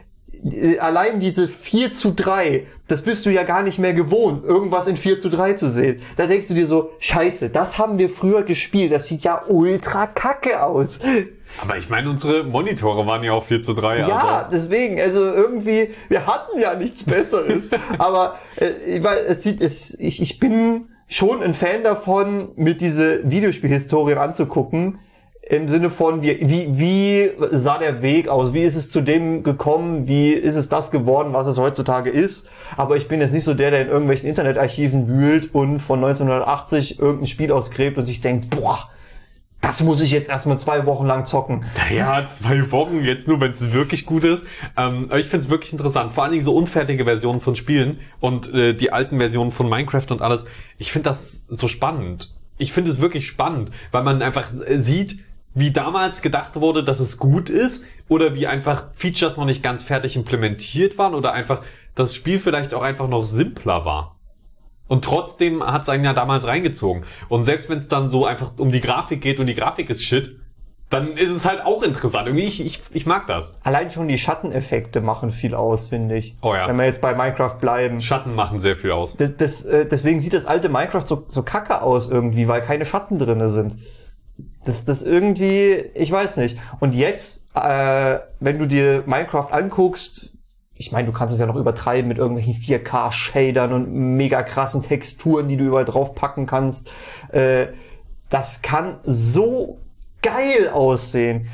allein diese vier zu drei, das bist du ja gar nicht mehr gewohnt, irgendwas in vier zu drei zu sehen. Da denkst du dir so, scheiße, das haben wir früher gespielt, das sieht ja ultra kacke aus. Aber ich meine, unsere Monitore waren ja auch vier zu drei. Ja, also. deswegen, also irgendwie, wir hatten ja nichts Besseres. Aber äh, weil es sieht, es, ich, ich bin schon ein Fan davon, mit diese Videospielhistorien anzugucken. Im Sinne von, wie, wie, wie sah der Weg aus? Wie ist es zu dem gekommen? Wie ist es das geworden, was es heutzutage ist? Aber ich bin jetzt nicht so der, der in irgendwelchen Internetarchiven wühlt und von neunzehnhundertachtzig irgendein Spiel ausgräbt und sich denkt, boah, das muss ich jetzt erstmal zwei Wochen lang zocken. Naja, zwei Wochen jetzt nur, wenn es wirklich gut ist. Ähm, aber ich finde es wirklich interessant. Vor allen Dingen so unfertige Versionen von Spielen und äh, die alten Versionen von Minecraft und alles. Ich finde das so spannend. Ich finde es wirklich spannend, weil man einfach sieht, wie damals gedacht wurde, dass es gut ist oder wie einfach Features noch nicht ganz fertig implementiert waren oder einfach das Spiel vielleicht auch einfach noch simpler war. Und trotzdem hat es einen ja damals reingezogen. Und selbst wenn es dann so einfach um die Grafik geht und die Grafik ist shit, dann ist es halt auch interessant. Irgendwie, ich, ich, ich mag das. Allein schon die Schatteneffekte machen viel aus, finde ich. Oh ja. Wenn wir jetzt bei Minecraft bleiben. Schatten machen sehr viel aus. Das, das, äh, deswegen sieht das alte Minecraft so, so kacke aus irgendwie, weil keine Schatten drinne sind. Das, das irgendwie, ich weiß nicht. Und jetzt, äh, wenn du dir Minecraft anguckst, ich meine, du kannst es ja noch übertreiben mit irgendwelchen vier K-Shadern und mega krassen Texturen, die du überall draufpacken kannst. Äh, das kann so geil aussehen.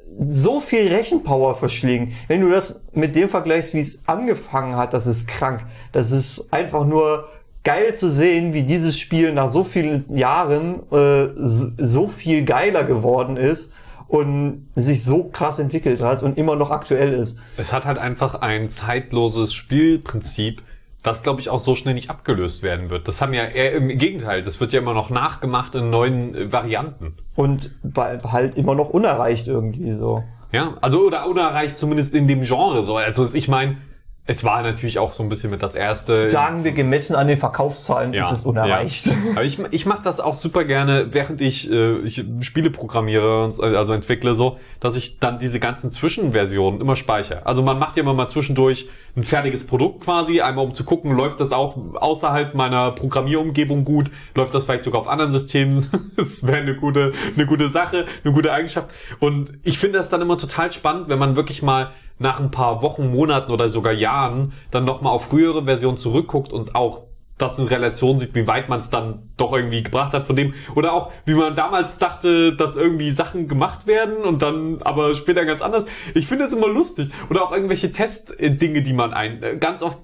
So viel Rechenpower verschlingen. Wenn du das mit dem vergleichst, wie es angefangen hat, das ist krank. Das ist einfach nur geil zu sehen, wie dieses Spiel nach so vielen Jahren äh, so viel geiler geworden ist und sich so krass entwickelt hat und immer noch aktuell ist. Es hat halt einfach ein zeitloses Spielprinzip, das, glaube ich, auch so schnell nicht abgelöst werden wird. Das haben ja eher im Gegenteil, das wird ja immer noch nachgemacht in neuen äh, Varianten. Und halt immer noch unerreicht irgendwie so. Ja, also oder unerreicht zumindest in dem Genre so. Also ich meine, es war natürlich auch so ein bisschen mit das erste. Sagen wir, gemessen an den Verkaufszahlen ja, ist es unerreicht. Ja. Aber ich, ich mache das auch super gerne, während ich, äh, ich Spiele programmiere, und, also entwickle so, dass ich dann diese ganzen Zwischenversionen immer speichere. Also man macht ja immer mal zwischendurch ein fertiges Produkt quasi, einmal um zu gucken, läuft das auch außerhalb meiner Programmierumgebung gut, läuft das vielleicht sogar auf anderen Systemen. Das wäre eine gute, eine gute Sache, eine gute Eigenschaft. Und ich finde das dann immer total spannend, wenn man wirklich mal nach ein paar Wochen, Monaten oder sogar Jahren dann nochmal auf frühere Versionen zurückguckt und auch das in Relation sieht, wie weit man es dann doch irgendwie gebracht hat von dem. Oder auch, wie man damals dachte, dass irgendwie Sachen gemacht werden und dann aber später ganz anders. Ich finde es immer lustig. Oder auch irgendwelche Testdinge, die man ein... Ganz oft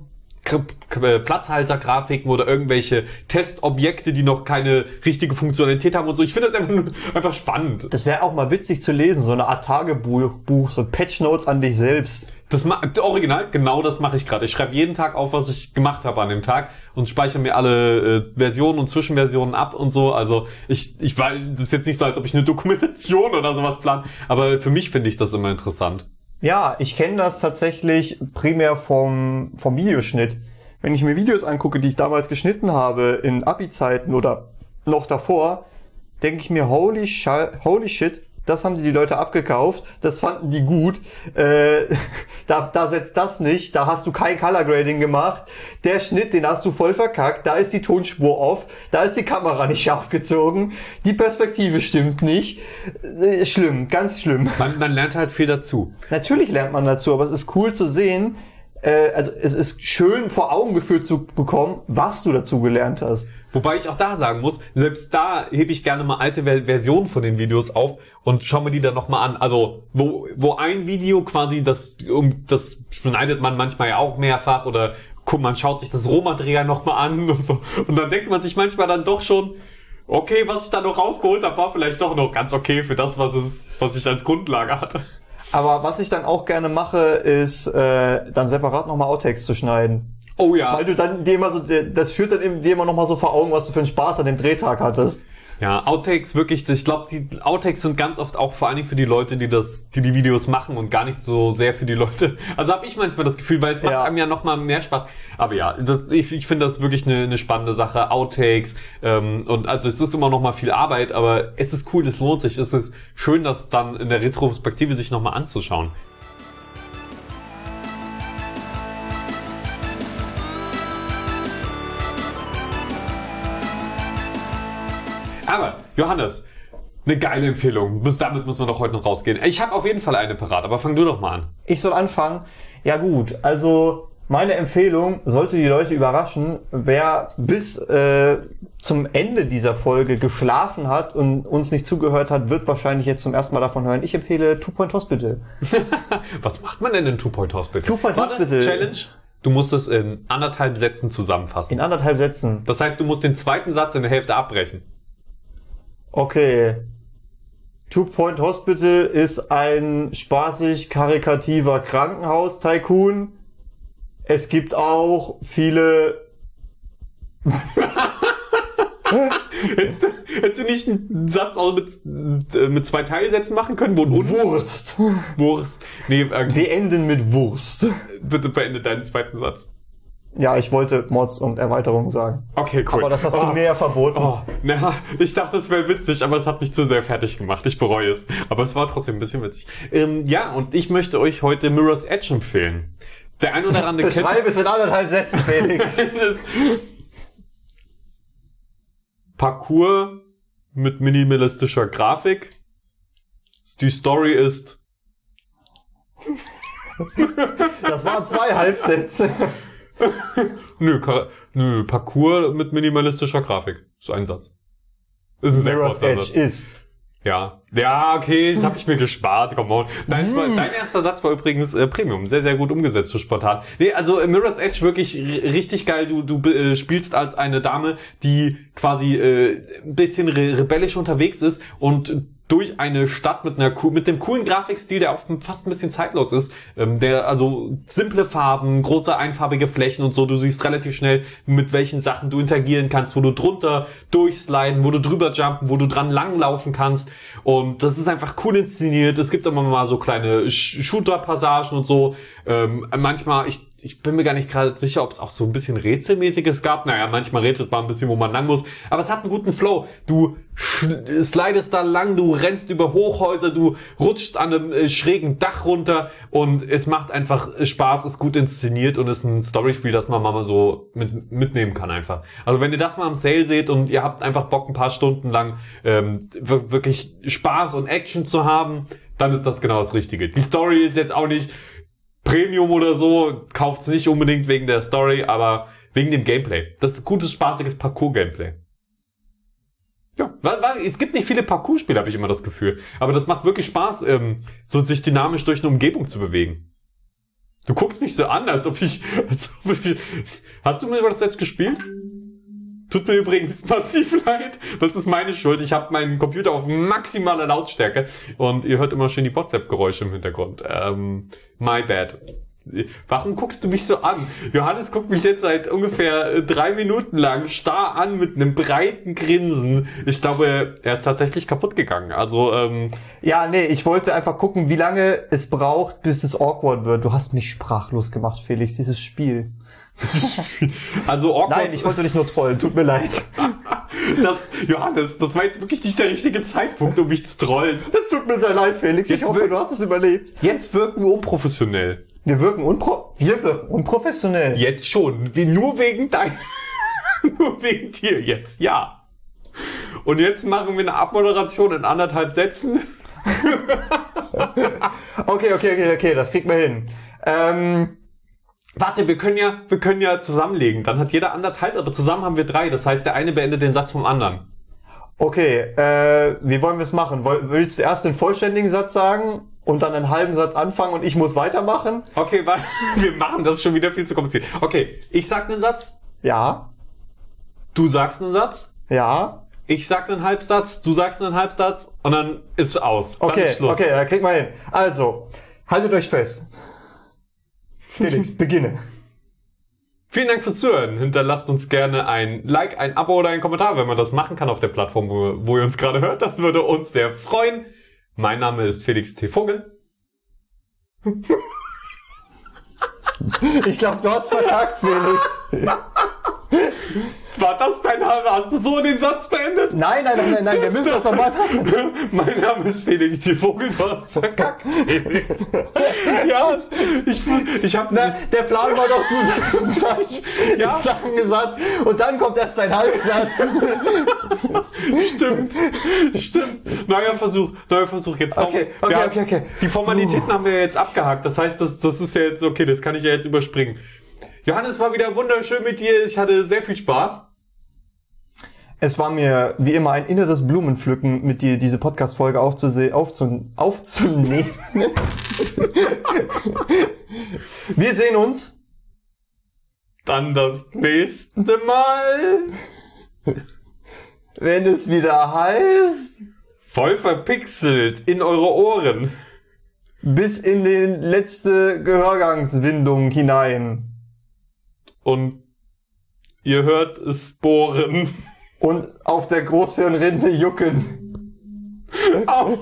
Platzhaltergrafiken oder irgendwelche Testobjekte, die noch keine richtige Funktionalität haben und so. Ich finde das einfach, einfach spannend. Das wäre auch mal witzig zu lesen, so eine Art Tagebuch, Buch, so Patchnotes an dich selbst. Das ma- original, genau das mache ich gerade. Ich schreibe jeden Tag auf, was ich gemacht habe an dem Tag und speichere mir alle äh, Versionen und Zwischenversionen ab und so. Also ich, ich weiß, das ist jetzt nicht so, als ob ich eine Dokumentation oder sowas plane, aber für mich finde ich das immer interessant. Ja, ich kenne das tatsächlich primär vom, vom Videoschnitt. Wenn ich mir Videos angucke, die ich damals geschnitten habe, in Abi-Zeiten oder noch davor, denke ich mir, holy, Scha- holy shit, das haben die, die Leute abgekauft, das fanden die gut, äh, da, da setzt das nicht, da hast du kein Color Grading gemacht, der Schnitt, den hast du voll verkackt, da ist die Tonspur off, da ist die Kamera nicht scharf gezogen, die Perspektive stimmt nicht, äh, schlimm, ganz schlimm. Man, man lernt halt viel dazu. Natürlich lernt man dazu, aber es ist cool zu sehen, äh, also es ist schön vor Augen geführt zu bekommen, was du dazu gelernt hast. Wobei ich auch da sagen muss, selbst da hebe ich gerne mal alte Versionen von den Videos auf und schaue mir die dann nochmal an. Also, wo, wo ein Video quasi, das, um, das schneidet man manchmal ja auch mehrfach oder guck, man schaut sich das Rohmaterial nochmal an und so. Und dann denkt man sich manchmal dann doch schon, okay, was ich da noch rausgeholt habe, war vielleicht doch noch ganz okay für das, was es, was ich als Grundlage hatte. Aber was ich dann auch gerne mache, ist, äh, dann separat nochmal Outtakes zu schneiden. Oh ja. Weil du dann dir immer so, das führt dann eben dir immer noch mal so vor Augen, was du für einen Spaß an dem Drehtag hattest. Ja, Outtakes wirklich, ich glaube, die Outtakes sind ganz oft auch vor allen Dingen für die Leute, die das, die die Videos machen und gar nicht so sehr für die Leute. Also habe ich manchmal das Gefühl, weil es macht ja. einem ja noch mal mehr Spaß. Aber ja, das, ich, ich finde das wirklich eine, eine spannende Sache. Outtakes ähm, und also es ist immer noch mal viel Arbeit, aber es ist cool, es lohnt sich. Es ist schön, das dann in der Retrospektive sich noch mal anzuschauen. Aber, Johannes, eine geile Empfehlung. Bis damit muss man doch heute noch rausgehen. Ich habe auf jeden Fall eine parat, aber fang du doch mal an. Ich soll anfangen? Ja gut, also meine Empfehlung sollte die Leute überraschen. Wer bis äh, zum Ende dieser Folge geschlafen hat und uns nicht zugehört hat, wird wahrscheinlich jetzt zum ersten Mal davon hören. Ich empfehle Two Point Hospital. Was macht man denn in Two Point Hospital? Two Point Warte, Hospital. Challenge. Du musst es in anderthalb Sätzen zusammenfassen. In anderthalb Sätzen. Das heißt, du musst den zweiten Satz in der Hälfte abbrechen. Okay. Two Point Hospital ist ein spaßig karikativer Krankenhaus-Tycoon. Es gibt auch viele... hättest, du, hättest du nicht einen Satz auch mit, mit zwei Teilsätzen machen können? Wo und Wurst. Wurst. Nee, äh, Wir enden mit Wurst. bitte beende deinen zweiten Satz. Ja, ich wollte Mods und Erweiterungen sagen. Okay, cool. Aber das hast oh. du mir ja verboten. Oh, na, ich dachte, es wäre witzig, aber es hat mich zu sehr fertig gemacht. Ich bereue es. Aber es war trotzdem ein bisschen witzig. Ähm, ja, und ich möchte euch heute Mirror's Edge empfehlen. Der ein oder andere kennt Beschreib es in anderthalb Sätzen, Felix. das Parcours mit minimalistischer Grafik. Die Story ist... Das waren zwei Halbsätze. Nö, Ka- nö, Parcours mit minimalistischer Grafik. So ein Satz. Ist ein sehr Mirror's kurzer Edge Satz. ist. Ja, ja, okay, das habe ich mir gespart, come on. Dein, mm. dein erster Satz war übrigens äh, Premium, sehr, sehr gut umgesetzt, so spontan. Nee, also äh, Mirror's Edge wirklich r- richtig geil. Du du äh, spielst als eine Dame, die quasi äh, ein bisschen re- rebellisch unterwegs ist und durch eine Stadt mit einer mit dem coolen Grafikstil, der auch fast ein bisschen zeitlos ist, ähm, der also simple Farben, große einfarbige Flächen und so, du siehst relativ schnell, mit welchen Sachen du interagieren kannst, wo du drunter durchsliden, wo du drüber jumpen, wo du dran langlaufen kannst, und das ist einfach cool inszeniert. Es gibt immer mal so kleine Sh- Shooter-Passagen und so, ähm, manchmal, ich Ich bin mir gar nicht gerade sicher, ob es auch so ein bisschen Rätselmäßiges gab. Naja, manchmal rätselt man ein bisschen, wo man lang muss. Aber es hat einen guten Flow. Du sch- slidest da lang, du rennst über Hochhäuser, du rutschst an einem äh, schrägen Dach runter, und es macht einfach Spaß, ist gut inszeniert und ist ein Storyspiel, das man mal so mit, mitnehmen kann einfach. Also wenn ihr das mal am Sale seht und ihr habt einfach Bock, ein paar Stunden lang ähm, w- wirklich Spaß und Action zu haben, dann ist das genau das Richtige. Die Story ist jetzt auch nicht Premium oder so, kauft's nicht unbedingt wegen der Story, aber wegen dem Gameplay. Das ist gutes, spaßiges Parcours-Gameplay. Ja, weil, weil, es gibt nicht viele Parcours-Spiele, habe ich immer das Gefühl. Aber das macht wirklich Spaß, ähm, so sich dynamisch durch eine Umgebung zu bewegen. Du guckst mich so an, als ob ich... Als ob ich hast du mir das jetzt gespielt? Tut mir übrigens massiv leid. Das ist meine Schuld. Ich habe meinen Computer auf maximaler Lautstärke und ihr hört immer schön die WhatsApp-Geräusche im Hintergrund. Ähm, my bad. Warum guckst du mich so an? Johannes guckt mich jetzt seit ungefähr drei Minuten lang starr an mit einem breiten Grinsen. Ich glaube, er ist tatsächlich kaputt gegangen. Also, ähm... Ja, nee, ich wollte einfach gucken, wie lange es braucht, bis es awkward wird. Du hast mich sprachlos gemacht, Felix, dieses Spiel. Also awkward. Nein, ich wollte dich nur trollen, tut mir leid. Das, Johannes, das war jetzt wirklich nicht der richtige Zeitpunkt, um mich zu trollen. Das tut mir sehr leid, Felix. Ich Jetzt hoffe, wir- du hast es überlebt. Jetzt wirken wir unprofessionell. Wir wirken unpro... Wir wirken unprofessionell. Jetzt schon. Wie- Nur wegen dein... Nur wegen dir jetzt, ja. Und jetzt machen wir eine Abmoderation in anderthalb Sätzen. Okay, okay, okay, okay, das kriegt man hin. Ähm... Warte, wir können ja, wir können ja zusammenlegen. Dann hat jeder anderthalb, aber zusammen haben wir drei. Das heißt, der eine beendet den Satz vom anderen. Okay, äh, wie wollen wir es machen? Woll- Willst du erst den vollständigen Satz sagen und dann einen halben Satz anfangen und ich muss weitermachen? Okay, weil wir machen das schon wieder viel zu kompliziert. Okay, ich sag einen Satz, Ja, du sagst einen Satz, ja. ich sag einen Halbsatz, du sagst einen Halbsatz und dann ist aus. Dann Okay, ist Schluss. okay, da kriegt man hin. Also, haltet euch fest. Felix, beginne. Vielen Dank fürs Zuhören. Hinterlasst uns gerne ein Like, ein Abo oder einen Kommentar, wenn man das machen kann auf der Plattform, wo, wo ihr uns gerade hört. Das würde uns sehr freuen. Mein Name ist Felix T. Vogel. Ich glaube, du hast verkackt, Felix. War das dein Name? Hast du so den Satz beendet? Nein, nein, nein, nein, nein, wir müssen das nochmal machen. Mein Name ist Felix, die Vogel, du hast verkackt, Felix. Ja, ich, ich hab... Na, der Plan war doch, du sagst gleich, Ja. ich sag einen Satz und dann kommt erst dein Halbsatz. Stimmt, stimmt. Neuer Versuch, neuer Versuch. Jetzt komm. Okay, okay, Wir haben- okay, okay. Die Formalitäten haben wir jetzt abgehakt. Das heißt, das, das ist ja jetzt okay, das kann ich ja jetzt überspringen. Johannes, war wieder wunderschön mit dir. Ich hatte sehr viel Spaß. Es war mir wie immer ein inneres Blumenpflücken, mit dir diese Podcast-Folge aufzuse- aufzu- aufzunehmen. Wir sehen uns. Dann das nächste Mal. Wenn es wieder heißt, Voll verpixelt in eure Ohren. bis in die letzte Gehörgangswindung hinein. Und ihr hört es bohren. Und auf der Großhirnrinde jucken. Au.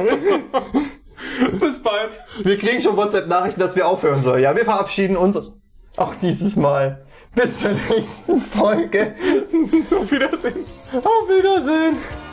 Bis bald. Wir kriegen schon WhatsApp-Nachrichten, dass wir aufhören sollen. Ja, wir verabschieden uns auch dieses Mal. Bis zur nächsten Folge. Auf Wiedersehen. Auf Wiedersehen.